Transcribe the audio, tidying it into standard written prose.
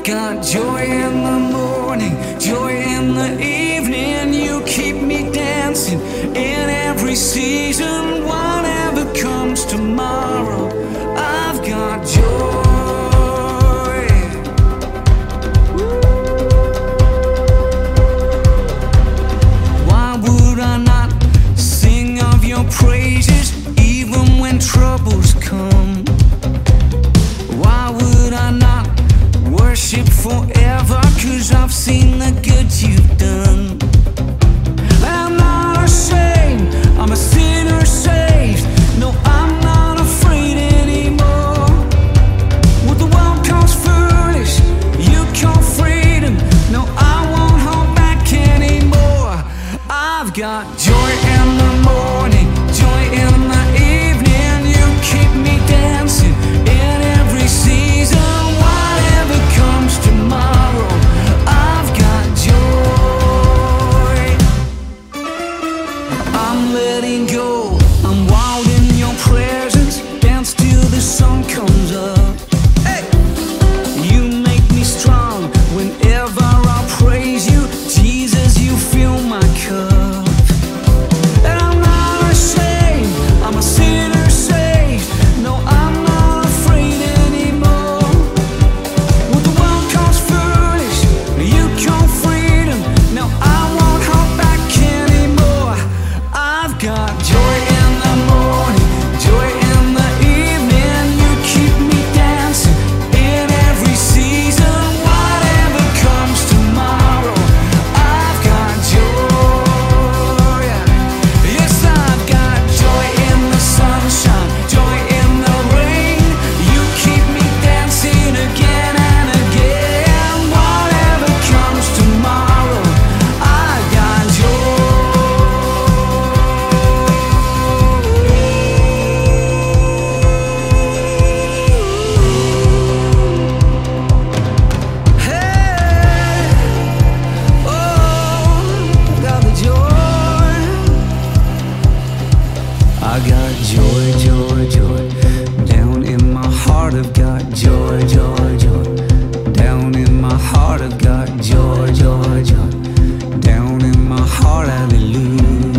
got joy in the morning, joy in the evening. You keep me dancing in every season. Whatever comes tomorrow, I've got joy. Why would I not sing of your praises even when troubles come? Why would I not worship forever? 'Cause I've seen the good you've done. I'm not ashamed, I'm a sinner saved. No, I'm not afraid anymore. When the world comes foolish, you call freedom. No, I won't hold back anymore. I've got joy in the morning, joy in the evening. You keep me dancing in every season. Whatever comes tomorrow, I've got joy. I'm letting go, I'm wild in your presence. Dance till the sun comes up. Hey! You make me strong whenever I praise you. Jesus, you fill my cup. And I'm not ashamed, I'm a sinner saved. No, I'm not afraid anymore. When the world comes foolish, you call freedom. No, I won't hold back anymore. I've got joy in the morning, joy in the evening. You keep me dancing in every season. Whatever comes tomorrow, I've got joy. Yes, I've got joy in the sunshine, joy in the rain. You keep me dancing again and again. Whatever comes tomorrow, I've got joy. Hey, oh, got the joy. I got joy, joy, joy. Down in my heart, I've got joy, joy, joy. Down in my heart, I've got joy, joy, joy. Down in my heart, hallelujah.